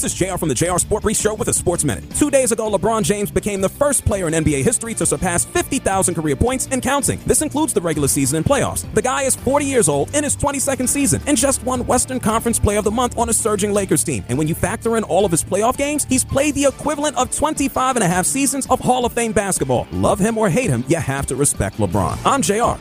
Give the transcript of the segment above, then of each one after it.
This is JR from the JR Sport Brief Show with a Sports Minute. 2 days ago, LeBron James became the first player in NBA history to surpass 50,000 career points and counting. This includes the regular season and playoffs. The guy is 40 years old in his 22nd season and just won Western Conference Player of the Month on a surging Lakers team. And when you factor in all of his playoff games, he's played the equivalent of 25 and a half seasons of Hall of Fame basketball. Love him or hate him, you have to respect LeBron. I'm JR.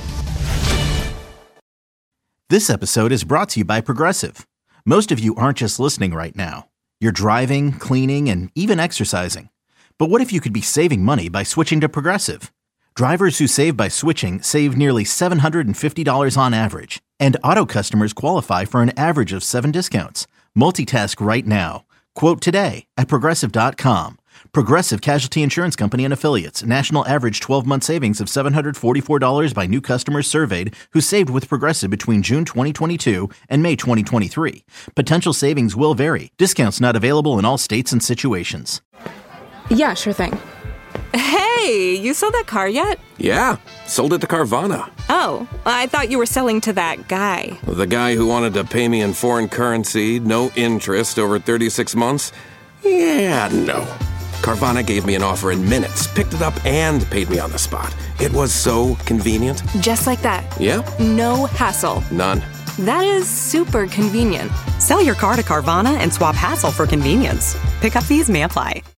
This episode is brought to you by Progressive. Most of you aren't just listening right now. You're driving, cleaning, and even exercising. But what if you could be saving money by switching to Progressive? Drivers who save by switching save nearly $750 on average. And auto customers qualify for an average of 7 discounts. Multitask right now. Quote today at Progressive.com. Progressive Casualty Insurance Company and Affiliates. National average 12-month savings of $744 by new customers surveyed who saved with Progressive between June 2022 and May 2023. Potential savings will vary. Discounts not available in all states and situations. Yeah, sure thing. Hey, you sold that car yet? Yeah, sold it to Carvana. Oh, I thought you were selling to that guy. The guy who wanted to pay me in foreign currency, no interest, over 36 months? Yeah, no. Carvana gave me an offer in minutes, picked it up, and paid me on the spot. It was so convenient. Just like that. Yep. No hassle. None. That is super convenient. Sell your car to Carvana and swap hassle for convenience. Pickup fees may apply.